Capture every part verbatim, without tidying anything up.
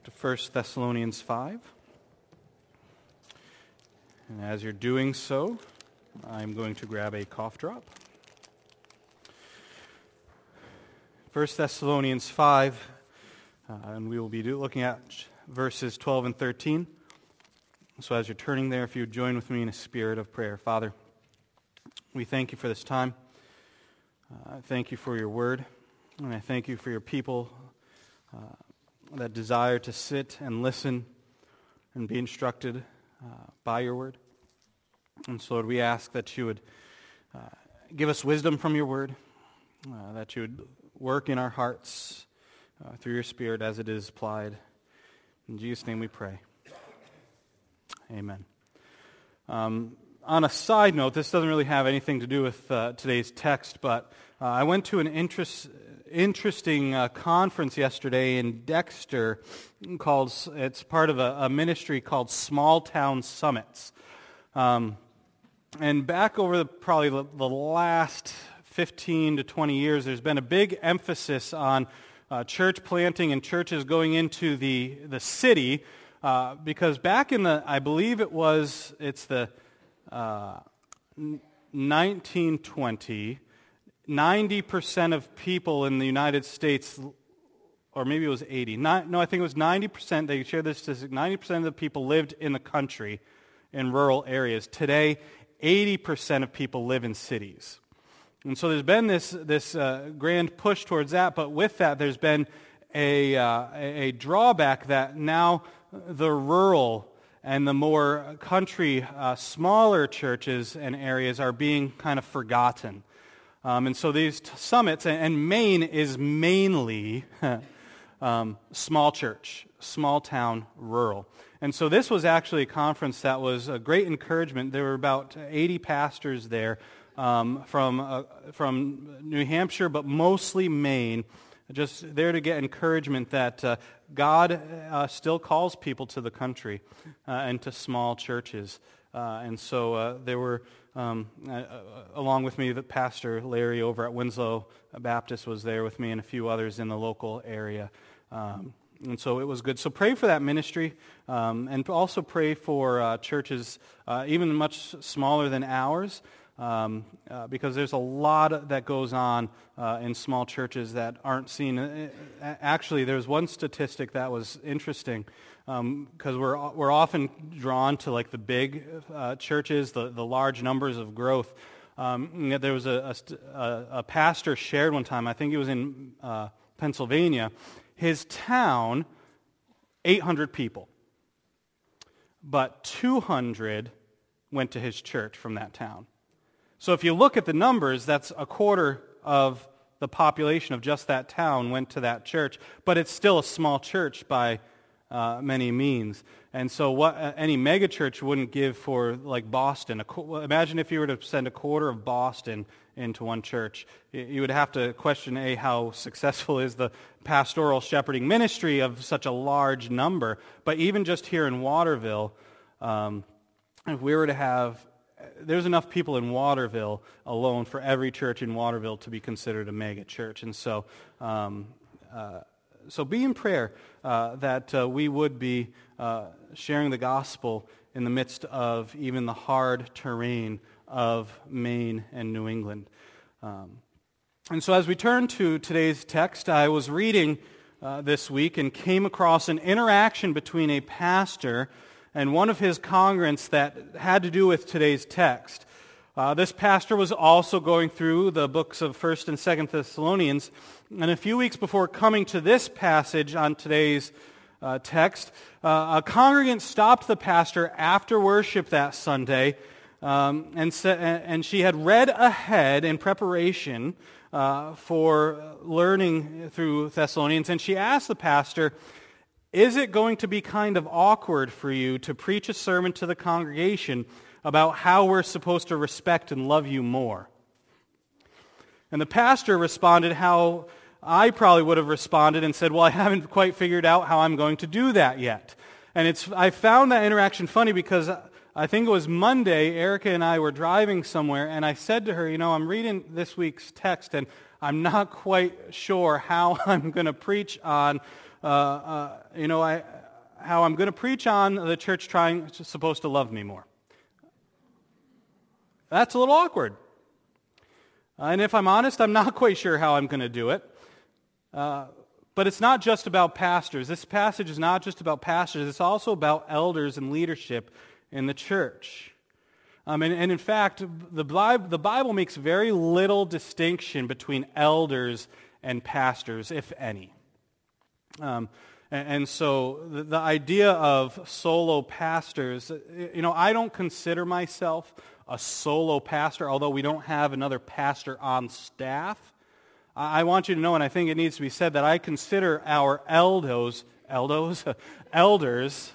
to First Thessalonians five. And as you're doing so, I'm going to grab a cough drop. First Thessalonians five, uh, and we will be do, looking at verses twelve and thirteen. So as you're turning there, if you would join with me in a spirit of prayer. Father, we thank you for this time. Uh, I thank you for your word, and I thank you for your people uh, that desire to sit and listen and be instructed uh, by your word. And so, Lord, we ask that you would uh, give us wisdom from your word, uh, that you would work in our hearts uh, through your Spirit as it is applied. In Jesus' name we pray. Amen. Um, on a side note, this doesn't really have anything to do with uh, today's text, but uh, I went to an interest, interesting uh, conference yesterday in Dexter called, it's part of a, a ministry called Small Town Summits. Um, and back over the, probably the, the last fifteen to twenty years, there's been a big emphasis on uh, church planting and churches going into the, the city, uh, because back in the, I believe it was, it's the uh, nineteen twenty, ninety percent of people in the United States, or maybe it was eighty, not, no, I think it was ninety percent, they shared this statistic, ninety percent of the people lived in the country, in rural areas. Today, eighty percent of people live in cities. And so there's been this this uh, grand push towards that, but with that there's been a, uh, a drawback that now the rural and the more country, uh, smaller churches and areas are being kind of forgotten. Um, and so these t- summits, and, and Maine is mainly um, small church, small town, rural. And so this was actually a conference that was a great encouragement. There were about eighty pastors there um, from uh, from New Hampshire, but mostly Maine, just there to get encouragement that uh, God uh, still calls people to the country uh, and to small churches. Uh, and so uh, there were, um, uh, along with me, the pastor Larry over at Winslow Baptist was there with me, and a few others in the local area. Um, And so it was good. So pray for that ministry, um, and also pray for uh, churches uh, even much smaller than ours, um, uh, because there's a lot that goes on uh, in small churches that aren't seen. Actually, there's one statistic that was interesting, because um, we're we're often drawn to like the big uh, churches, the the large numbers of growth. Um, there was a, a a pastor shared one time. I think he was in uh, Pennsylvania. His town, eight hundred people, but two hundred went to his church from that town. So if you look at the numbers, that's a quarter of the population of just that town went to that church, but it's still a small church by uh, many means. And so what uh, any mega church wouldn't give for like Boston. A, imagine if you were to send a quarter of Boston into one church. You would have to question, A, how successful is the pastoral shepherding ministry of such a large number. But even just here in Waterville, um, if we were to have, there's enough people in Waterville alone for every church in Waterville to be considered a mega church. And so, um, uh, so be in prayer uh, that uh, we would be uh, sharing the gospel in the midst of even the hard terrain of Maine and New England. Um, and so as we turn to today's text, I was reading uh, this week and came across an interaction between a pastor and one of his congregants that had to do with today's text. Uh, this pastor was also going through the books of First and Second Thessalonians, and a few weeks before coming to this passage on today's uh, text, uh, a congregant stopped the pastor after worship that Sunday. Um, and, sa- and she had read ahead in preparation uh, for learning through Thessalonians, and she asked the pastor, is it going to be kind of awkward for you to preach a sermon to the congregation about how we're supposed to respect and love you more? And the pastor responded how I probably would have responded and said, well, I haven't quite figured out how I'm going to do that yet. And it's I found that interaction funny because I think it was Monday, Erica and I were driving somewhere, and I said to her, you know, I'm reading this week's text, and I'm not quite sure how I'm going to preach on uh, uh, you know, I, how I'm going to preach on the church trying, supposed to love me more. That's a little awkward. Uh, and if I'm honest, I'm not quite sure how I'm going to do it. Uh, but it's not just about pastors. This passage is not just about pastors. It's also about elders and leadership in the church. Um, and, and in fact, the Bible, the Bible makes very little distinction between elders and pastors, if any. Um, and, and so the, the idea of solo pastors, you know, I don't consider myself a solo pastor, although we don't have another pastor on staff. I want you to know, and I think it needs to be said, that I consider our eldos, eldos, elders,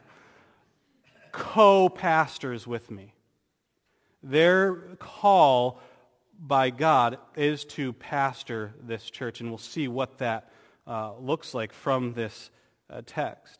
co-pastors with me. Their call by God is to pastor this church, and we'll see what that uh, looks like from this uh, text.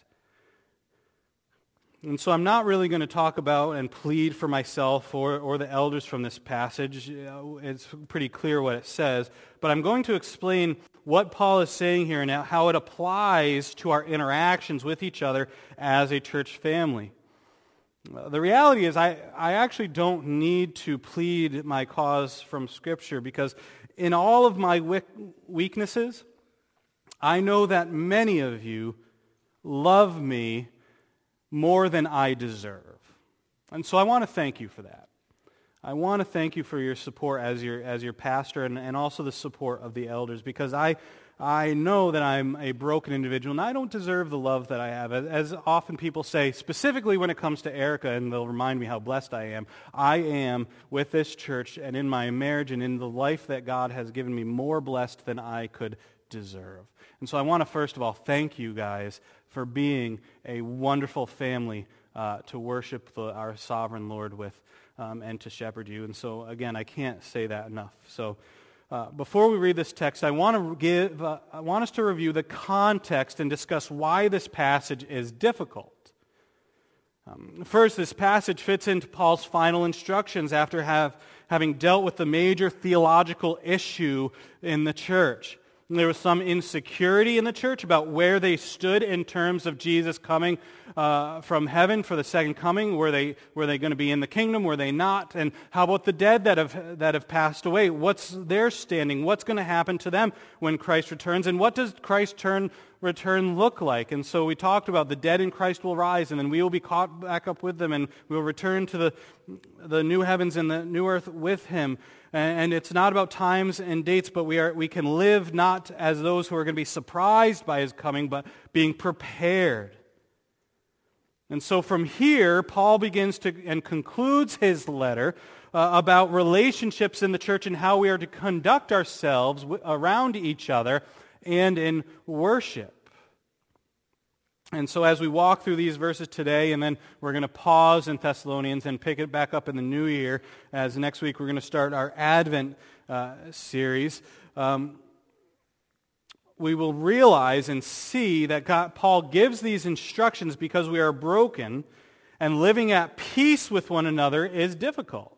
And so I'm not really going to talk about and plead for myself or, or the elders from this passage. It's pretty clear what it says. But I'm going to explain what Paul is saying here and how it applies to our interactions with each other as a church family. The reality is I, I actually don't need to plead my cause from Scripture, because in all of my weaknesses, I know that many of you love me more than I deserve. And so I want to thank you for that. I want to thank you for your support as your as your pastor, and, and also the support of the elders, because I I know that I'm a broken individual and I don't deserve the love that I have. As, as often people say, specifically when it comes to Erica, and they'll remind me how blessed I am, I am with this church and in my marriage and in the life that God has given me more blessed than I could deserve. And so I want to first of all thank you guys for being a wonderful family uh, to worship the, our sovereign Lord with um, and to shepherd you. And so, again, I can't say that enough. So uh, before we read this text, I want to give, uh, I want us to review the context and discuss why this passage is difficult. Um, first, this passage fits into Paul's final instructions after have, having dealt with the major theological issue in the church. There was some insecurity in the church about where they stood in terms of Jesus coming uh, from heaven for the second coming. Were they were they going to be in the kingdom? Were they not? And how about the dead that have that have passed away? What's their standing? What's going to happen to them when Christ returns? And what does Christ's turn, return look like? And so we talked about the dead in Christ will rise, and then we will be caught back up with them, and we will return to the the new heavens and the new earth with Him. And it's not about times and dates, but we are we can live not as those who are going to be surprised by His coming, but being prepared. And so from here, Paul begins to and concludes his letter uh, about relationships in the church and how we are to conduct ourselves w- around each other and in worship. And so as we walk through these verses today, and then we're going to pause in Thessalonians and pick it back up in the new year, as next week we're going to start our Advent uh, series, um, we will realize and see that God, Paul gives these instructions because we are broken, and living at peace with one another is difficult.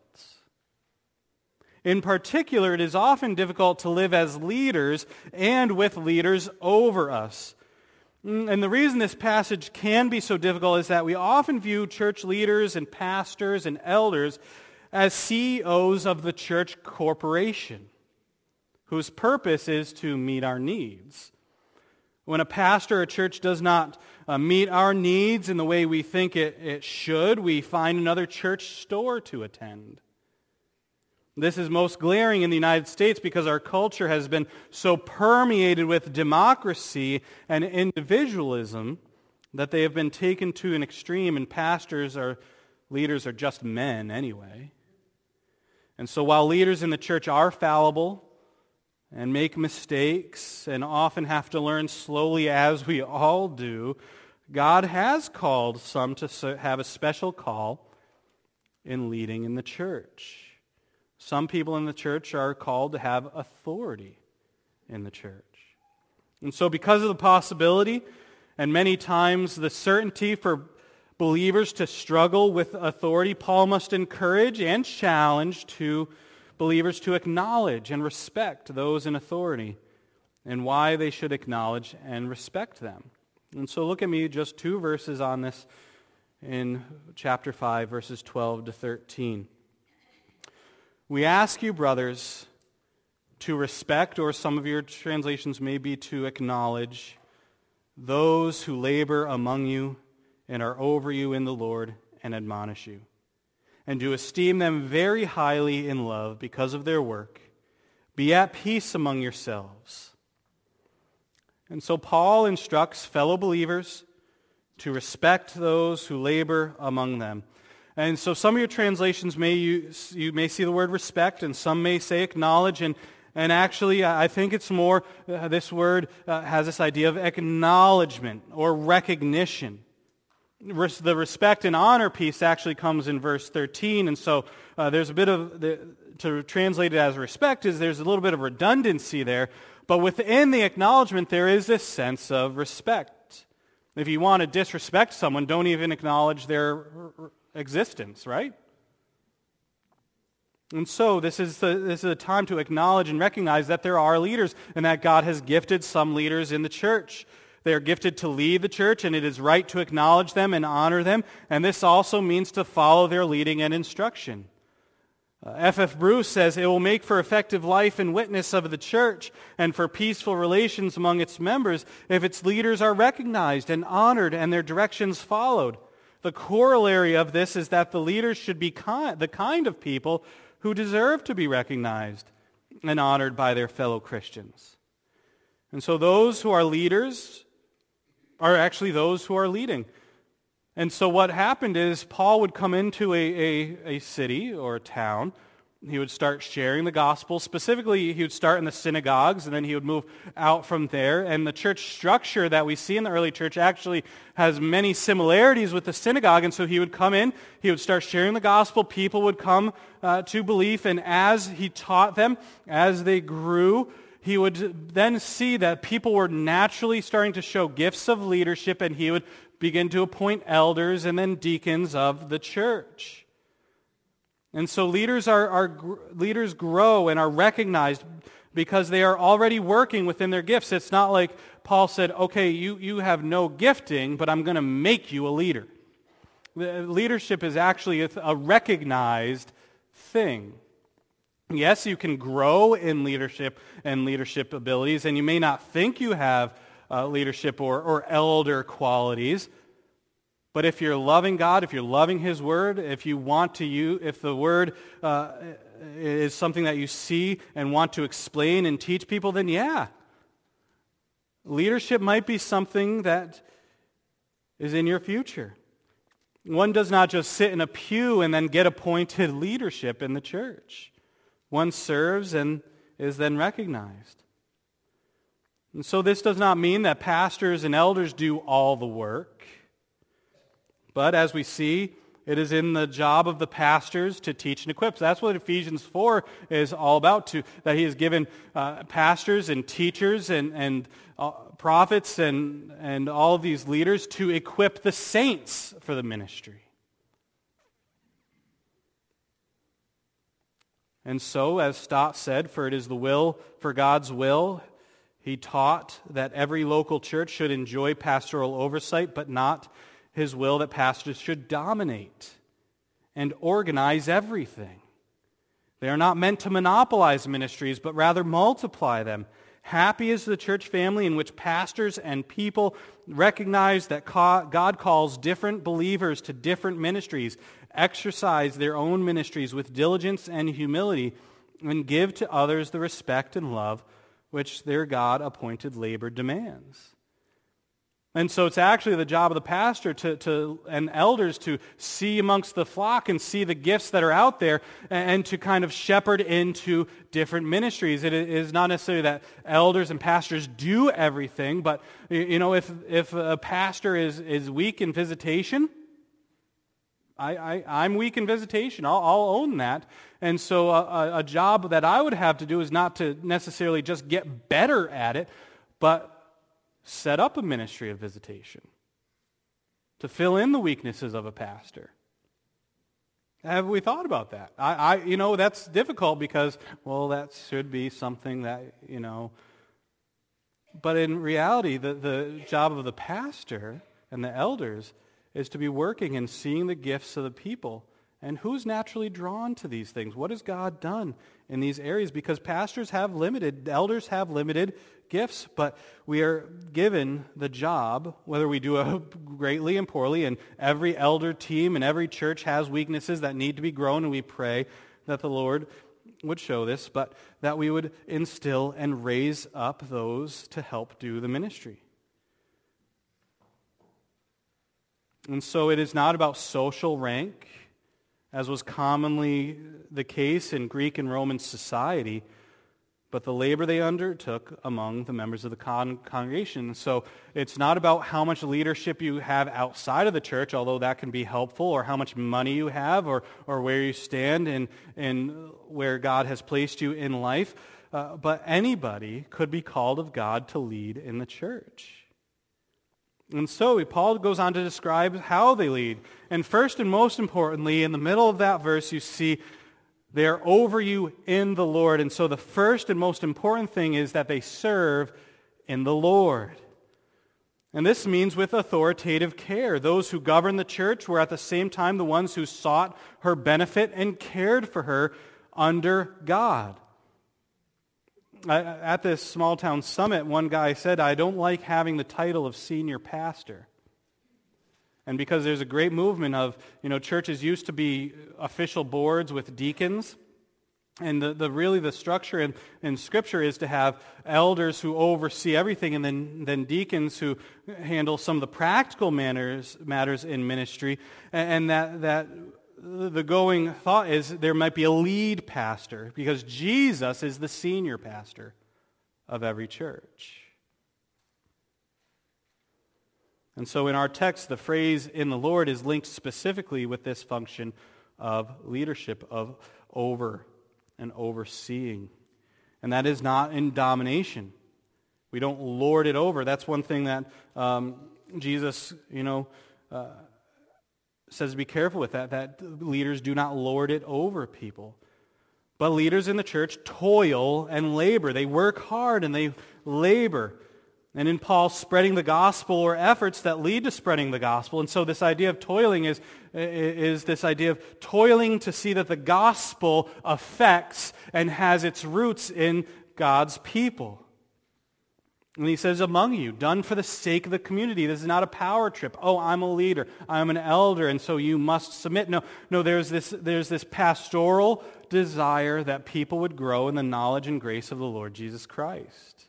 In particular, it is often difficult to live as leaders and with leaders over us. And the reason this passage can be so difficult is that we often view church leaders and pastors and elders as C E Os of the church corporation, whose purpose is to meet our needs. When a pastor or church does not uh, meet our needs in the way we think it, it should, we find another church store to attend. This is most glaring in the United States because our culture has been so permeated with democracy and individualism that they have been taken to an extreme, and pastors or leaders are just men anyway. And so while leaders in the church are fallible and make mistakes and often have to learn slowly, as we all do, God has called some to have a special call in leading in the church. Some people in the church are called to have authority in the church. And so because of the possibility, and many times the certainty for believers to struggle with authority, Paul must encourage and challenge to believers to acknowledge and respect those in authority and why they should acknowledge and respect them. And so look at me, just two verses on this in chapter five, verses twelve to thirteen. We ask you, brothers, to respect, or some of your translations may be to acknowledge, those who labor among you and are over you in the Lord and admonish you, and to esteem them very highly in love because of their work. Be at peace among yourselves. And so Paul instructs fellow believers to respect those who labor among them. And so some of your translations may use, you may see the word respect, and some may say acknowledge, and And actually, I think it's more, uh, this word uh, has this idea of acknowledgement or recognition. Res- the respect and honor piece actually comes in verse thirteen, and so uh, there's a bit of, the, to translate it as respect, is there's a little bit of redundancy there, but within the acknowledgement there is this sense of respect. If you want to disrespect someone, don't even acknowledge their existence, right? And so this is, the, this is a time to acknowledge and recognize that there are leaders and that God has gifted some leaders in the church. They are gifted to lead the church, and it is right to acknowledge them and honor them. And this also means to follow their leading and instruction. Uh, F F Bruce says, it will make for effective life and witness of the church and for peaceful relations among its members if its leaders are recognized and honored and their directions followed. The corollary of this is that the leaders should be kind, the kind of people who deserve to be recognized and honored by their fellow Christians. And so those who are leaders are actually those who are leading. And so what happened is Paul would come into a, a, a city or a town. He would start sharing the gospel. Specifically, he would start in the synagogues, and then he would move out from there. And the church structure that we see in the early church actually has many similarities with the synagogue. And so he would come in, he would start sharing the gospel. People would come uh, to belief, and as he taught them, as they grew, he would then see that people were naturally starting to show gifts of leadership, and he would begin to appoint elders and then deacons of the church. And so leaders are, are leaders grow and are recognized because they are already working within their gifts. It's not like Paul said, okay, you, you have no gifting, but I'm going to make you a leader. The leadership is actually a, a recognized thing. Yes, you can grow in leadership and leadership abilities, and you may not think you have uh, leadership or, or elder qualities. But if you're loving God, if you're loving His Word, if you want to use, if the Word uh, is something that you see and want to explain and teach people, then yeah. Leadership might be something that is in your future. One does not just sit in a pew and then get appointed leadership in the church. One serves and is then recognized. And so this does not mean that pastors and elders do all the work. But as we see, it is in the job of the pastors to teach and equip. So that's what Ephesians four is all about, to, that he has given uh, pastors and teachers and, and uh, prophets and, and all of these leaders to equip the saints for the ministry. And so, as Stott said, for it is the will, for God's will, he taught that every local church should enjoy pastoral oversight, but not his will that pastors should dominate and organize everything. They are not meant to monopolize ministries, but rather multiply them. Happy is the church family in which pastors and people recognize that God calls different believers to different ministries, exercise their own ministries with diligence and humility, and give to others the respect and love which their God-appointed labor demands. And so it's actually the job of the pastor to, to and elders to see amongst the flock and see the gifts that are out there and to kind of shepherd into different ministries. It is not necessarily that elders and pastors do everything, but you know, if if a pastor is, is weak in visitation, I, I, I'm weak in visitation. I'll, I'll own that. And so a, a job that I would have to do is not to necessarily just get better at it, but set up a ministry of visitation to fill in the weaknesses of a pastor. Have we thought about that? I, I, you know, that's difficult because, well, that should be something that, you know, But in reality, the, the job of the pastor and the elders is to be working and seeing the gifts of the people. And who's naturally drawn to these things? What has God done in these areas? Because pastors have limited, elders have limited gifts, but we are given the job, whether we do it greatly and poorly, and every elder team and every church has weaknesses that need to be grown, and we pray that the Lord would show this, but that we would instill and raise up those to help do the ministry. And so it is not about social rank, as was commonly the case in Greek and Roman society, but the labor they undertook among the members of the con- congregation. So it's not about how much leadership you have outside of the church, although that can be helpful, or how much money you have, or, or where you stand in, in where God has placed you in life. Uh, but anybody could be called of God to lead in the church. And so Paul goes on to describe how they lead. And first and most importantly, in the middle of that verse, you see they are over you in the Lord. And so the first and most important thing is that they serve in the Lord. And this means with authoritative care. Those who govern the church were at the same time the ones who sought her benefit and cared for her under God. At this small town summit, one guy said, "I don't like having the title of senior pastor." And because there's a great movement of, you know, churches used to be official boards with deacons. And the, the really the structure in, in Scripture is to have elders who oversee everything, and then, then deacons who handle some of the practical matters, matters in ministry. And, and that that the going thought is there might be a lead pastor, because Jesus is the senior pastor of every church. And so in our text, the phrase "in the Lord" is linked specifically with this function of leadership, of over and overseeing. And that is not in domination. We don't lord it over. That's one thing that um, Jesus, you know, uh, says to be careful with that, that leaders do not lord it over people. But leaders in the church toil and labor. They work hard and they labor. And in Paul, spreading the gospel or efforts that lead to spreading the gospel. And so this idea of toiling is, is this idea of toiling to see that the gospel affects and has its roots in God's people. And he says, among you, done for the sake of the community. This is not a power trip. Oh, I'm a leader. I'm an elder, and so you must submit. No, no. There's this, there's this pastoral desire that people would grow in the knowledge and grace of the Lord Jesus Christ.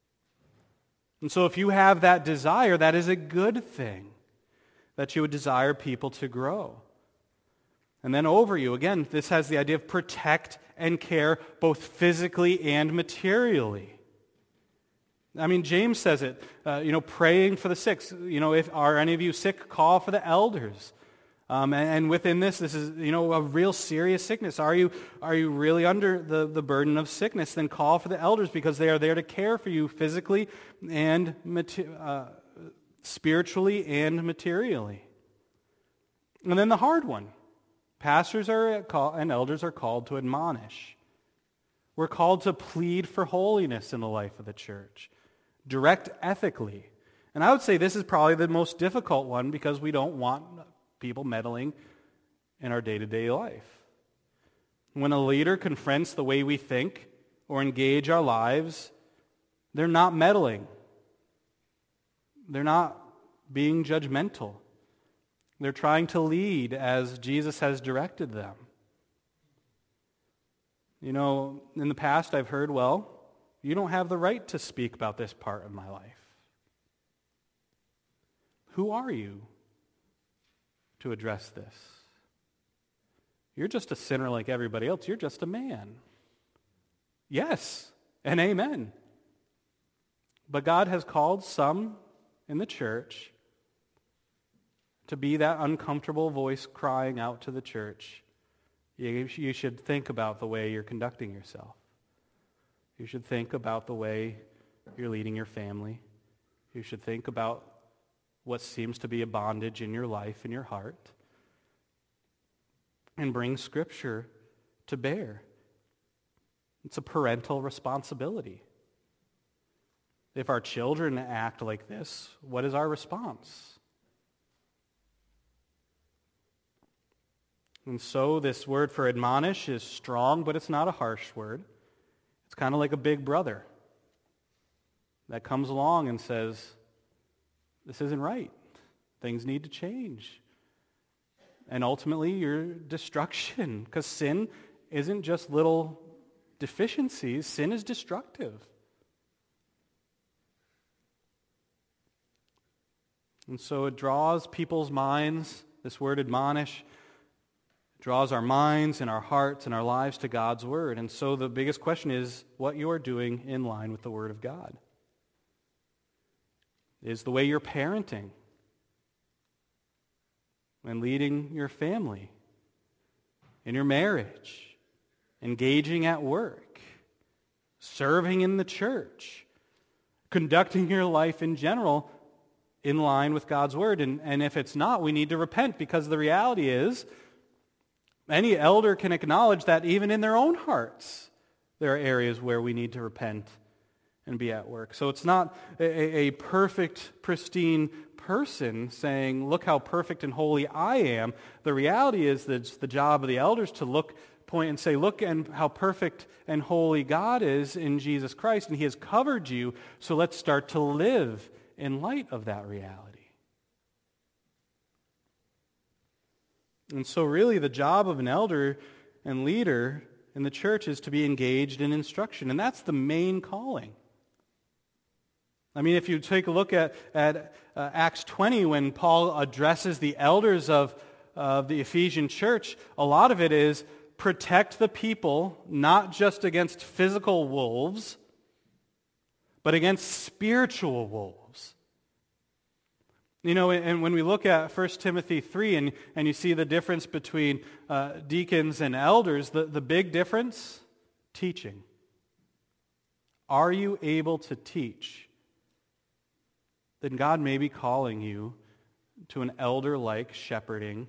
And so if you have that desire, that is a good thing, that you would desire people to grow. And then over you, again, this has the idea of protect and care both physically and materially. I mean, James says it, uh, you know, praying for the sick. You know, if are any of you sick, call for the elders. Um, and, and within this, this is, you know, a real serious sickness. Are you are you really under the, the burden of sickness? Then call for the elders, because they are there to care for you physically and uh, spiritually and materially. And then the hard one. Pastors are call, and elders are called to admonish. We're called to plead for holiness in the life of the church. Direct ethically. And I would say this is probably the most difficult one, because we don't want people meddling in our day-to-day life. When a leader confronts the way we think or engage our lives, they're not meddling. They're not being judgmental. They're trying to lead as Jesus has directed them. You know, in the past I've heard, well, you don't have the right to speak about this part of my life. Who are you to address this? You're just a sinner like everybody else. You're just a man. Yes, and amen. But God has called some in the church to be that uncomfortable voice crying out to the church. You, you should think about the way you're conducting yourself. You should think about the way you're leading your family. You should think about what seems to be a bondage in your life and your heart, and bring Scripture to bear. It's a parental responsibility. If our children act like this, what is our response? And so this word for admonish is strong, but it's not a harsh word. It's kind of like a big brother that comes along and says, this isn't right. Things need to change. And ultimately, your destruction, because sin isn't just little deficiencies. Sin is destructive. And so it draws people's minds, this word admonish, draws our minds and our hearts and our lives to God's word. And so the biggest question is what you are doing in line with the word of God. Is the way you're parenting and leading your family, in your marriage, engaging at work, serving in the church, conducting your life in general in line with God's word. And, and if it's not, we need to repent, because the reality is any elder can acknowledge that even in their own hearts there are areas where we need to repent and be at work. So it's not a, a perfect, pristine person saying, look how perfect and holy I am. The reality is that it's the job of the elders to look, point and say, look and how perfect and holy God is in Jesus Christ, and He has covered you, so let's start to live in light of that reality. And so really the job of an elder and leader in the church is to be engaged in instruction, and that's the main calling. I mean, if you take a look at, at uh, Acts twenty, when Paul addresses the elders of uh, the Ephesian church, a lot of it is protect the people, not just against physical wolves, but against spiritual wolves. You know, and when we look at First Timothy three, and, and you see the difference between uh, deacons and elders, the, the big difference, teaching. Are you able to teach? Then God may be calling you to an elder-like shepherding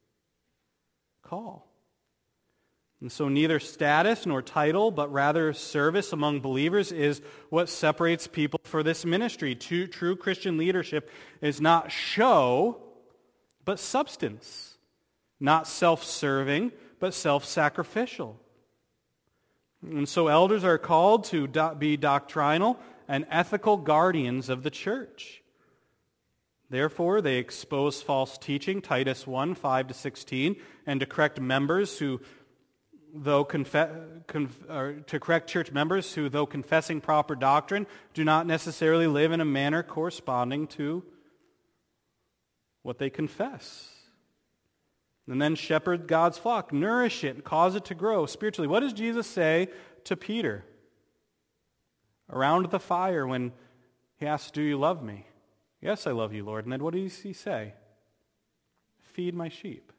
call. And so neither status nor title, but rather service among believers is what separates people for this ministry. True, true Christian leadership is not show, but substance. Not self-serving, but self-sacrificial. And so elders are called to do- be doctrinal and ethical guardians of the church. Therefore, they expose false teaching, Titus one, five to sixteen, and to correct members who, though conf- conf- or to correct church members who, though confessing proper doctrine, do not necessarily live in a manner corresponding to what they confess. And then shepherd God's flock, nourish it, cause it to grow spiritually. What does Jesus say to Peter around the fire when he asks, do you love me? Yes, I love you, Lord. And then what does he say? Feed my sheep.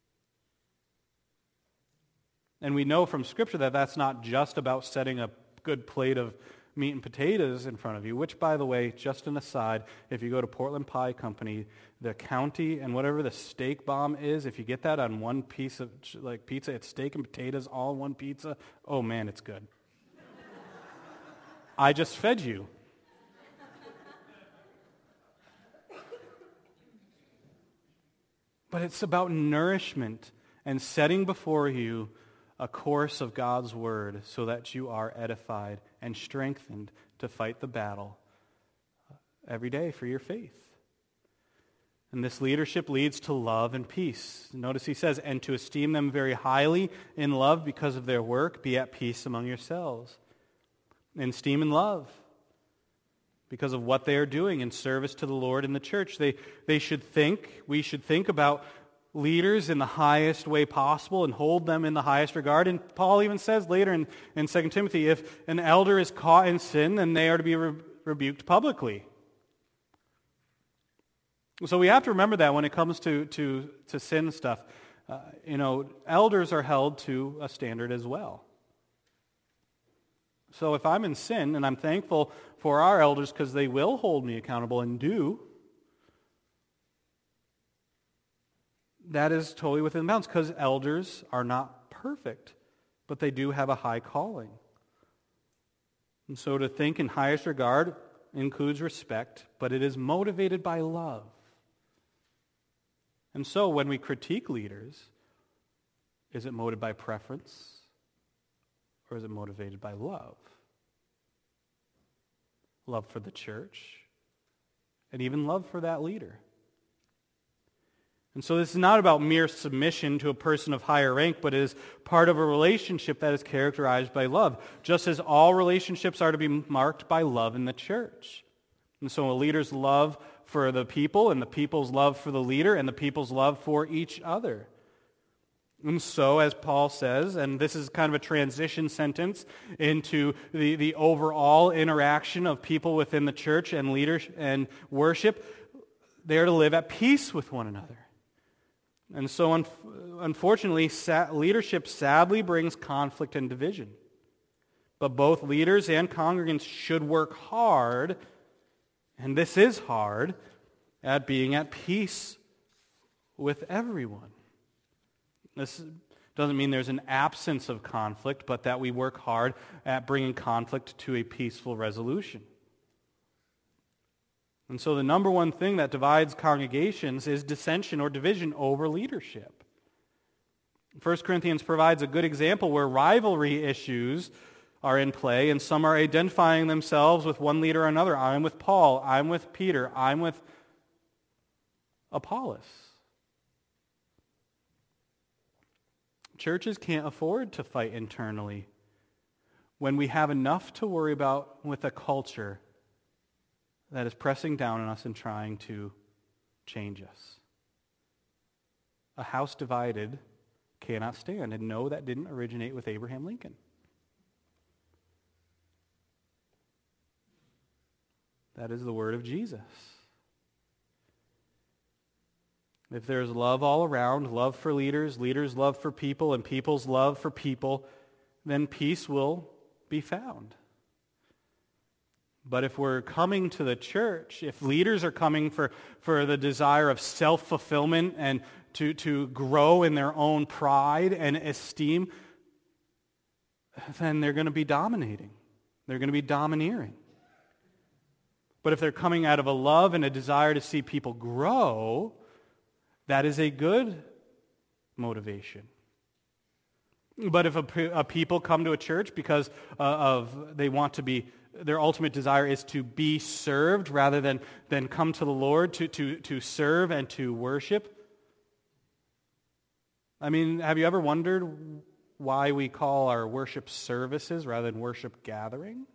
And we know from Scripture that that's not just about setting a good plate of meat and potatoes in front of you, which, by the way, just an aside, if you go to Portland Pie Company, the county and whatever the steak bomb is, if you get that on one piece of like pizza, it's steak and potatoes all in one pizza, oh man, it's good. I just fed you. But it's about nourishment and setting before you a course of God's Word so that you are edified and strengthened to fight the battle every day for your faith. And this leadership leads to love and peace. Notice he says, and to esteem them very highly in love because of their work, be at peace among yourselves. And esteem and love because of what they are doing in service to the Lord in the church. They, they should think, we should think about leaders in the highest way possible and hold them in the highest regard. And Paul even says later in, in Second Timothy, if an elder is caught in sin, then they are to be re- rebuked publicly. So we have to remember that when it comes to, to, to sin stuff. Uh, you know, elders are held to a standard as well. So if I'm in sin, and I'm thankful for our elders because they will hold me accountable and do, that is totally within bounds because elders are not perfect, but they do have a high calling. And so to think in highest regard includes respect, but it is motivated by love. And so when we critique leaders, is it motivated by preference or is it motivated by love? Love for the church and even love for that leader. And so this is not about mere submission to a person of higher rank, but it is part of a relationship that is characterized by love, just as all relationships are to be marked by love in the church. And so a leader's love for the people, and the people's love for the leader, and the people's love for each other. And so, as Paul says, and this is kind of a transition sentence into the, the overall interaction of people within the church and leadership and worship, they are to live at peace with one another. And so, un- unfortunately, sa- leadership sadly brings conflict and division. But both leaders and congregants should work hard, and this is hard, at being at peace with everyone. This doesn't mean there's an absence of conflict, but that we work hard at bringing conflict to a peaceful resolution. And so the number one thing that divides congregations is dissension or division over leadership. First Corinthians provides a good example where rivalry issues are in play, and some are identifying themselves with one leader or another. I'm with Paul, I'm with Peter, I'm with Apollos. Churches can't afford to fight internally when we have enough to worry about with a culture that is pressing down on us and trying to change us. A house divided cannot stand, and no, that didn't originate with Abraham Lincoln. That is the word of Jesus. If there's love all around, love for leaders, leaders' love for people, and people's love for people, then peace will be found. But if we're coming to the church, if leaders are coming for, for the desire of self-fulfillment and to, to grow in their own pride and esteem, then they're going to be dominating. They're going to be domineering. But if they're coming out of a love and a desire to see people grow, that is a good motivation. But if a, a people come to a church because uh, of they want to be, their ultimate desire is to be served rather than, than come to the Lord to, to, to serve and to worship. I mean, have you ever wondered why we call our worship services rather than worship gatherings?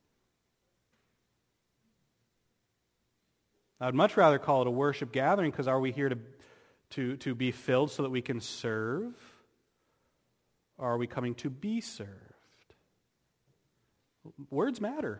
I'd much rather call it a worship gathering, because are we here to, to, to be filled so that we can serve? Or are we coming to be served? Words matter.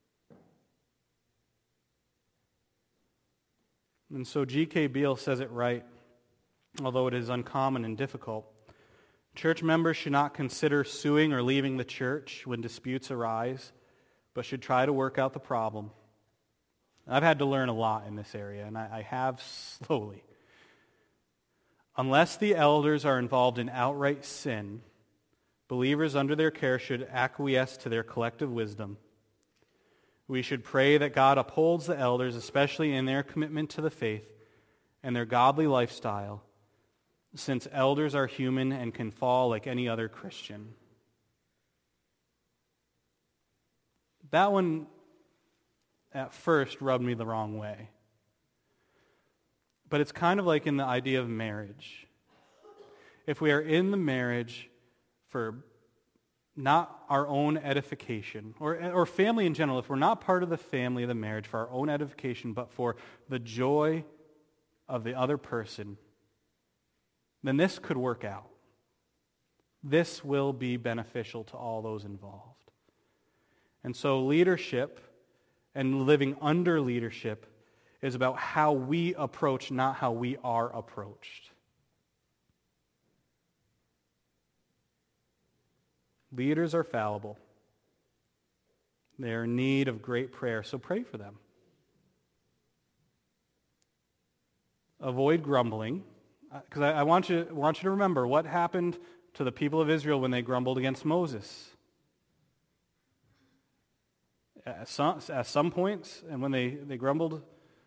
And so G K Beale says it right, although it is uncommon and difficult. Church members should not consider suing or leaving the church when disputes arise, but should try to work out the problem. I've had to learn a lot in this area, and I, I have slowly. Unless the elders are involved in outright sin, believers under their care should acquiesce to their collective wisdom. We should pray that God upholds the elders, especially in their commitment to the faith and their godly lifestyle, since elders are human and can fall like any other Christian. That one at first rubbed me the wrong way. But it's kind of like in the idea of marriage. If we are in the marriage for not our own edification, or, or family in general, if we're not part of the family of the marriage for our own edification, but for the joy of the other person, then this could work out. This will be beneficial to all those involved. And so leadership and living under leadership is about how we approach, not how we are approached. Leaders are fallible. They are in need of great prayer, so pray for them. Avoid grumbling, because I, I want you, want you to remember what happened to the people of Israel when they grumbled against Moses. At some, at some points, and when they, they grumbled,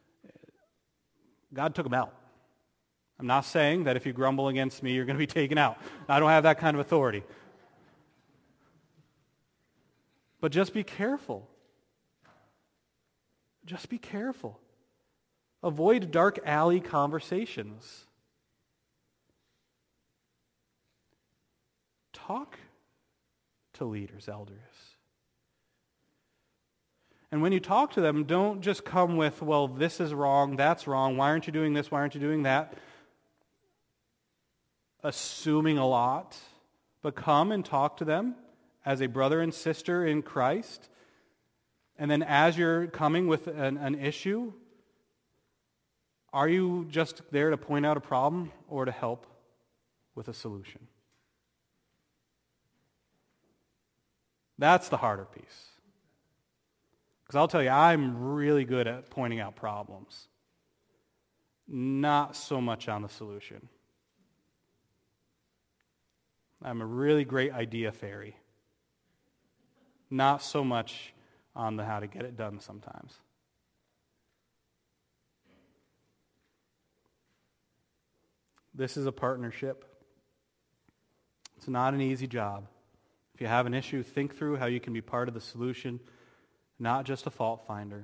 God took them out. I'm not saying that if you grumble against me, you're going to be taken out. I don't have that kind of authority. But just be careful. Just be careful. Avoid dark alley conversations. Talk to leaders, elders. And when you talk to them, don't just come with, well, this is wrong, that's wrong, why aren't you doing this, why aren't you doing that? Assuming a lot, but come and talk to them as a brother and sister in Christ. And then as you're coming with an, an issue, are you just there to point out a problem or to help with a solution? That's the harder piece. Because I'll tell you, I'm really good at pointing out problems. Not so much on the solution. I'm a really great idea fairy. Not so much on the how to get it done sometimes. This is a partnership. It's not an easy job. If you have an issue, think through how you can be part of the solution, not just a fault finder.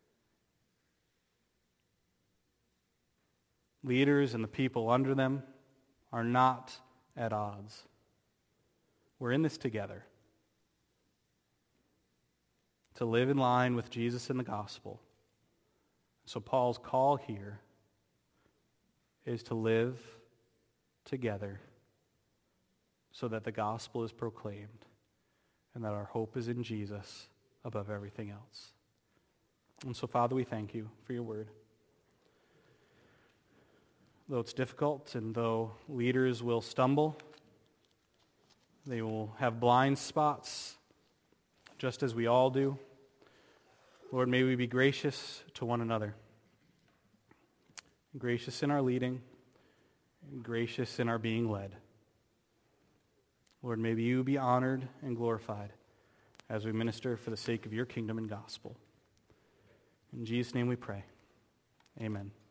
Leaders and the people under them are not at odds. We're in this together. To live in line with Jesus and the gospel. So Paul's call here is to live together so that the gospel is proclaimed and that our hope is in Jesus above everything else. And so, Father, we thank you for your word. Though it's difficult and though leaders will stumble, they will have blind spots, just as we all do. Lord, may we be gracious to one another. Gracious in our leading, and gracious in our being led. Lord, may you be honored and glorified as we minister for the sake of your kingdom and gospel. In Jesus' name we pray. Amen.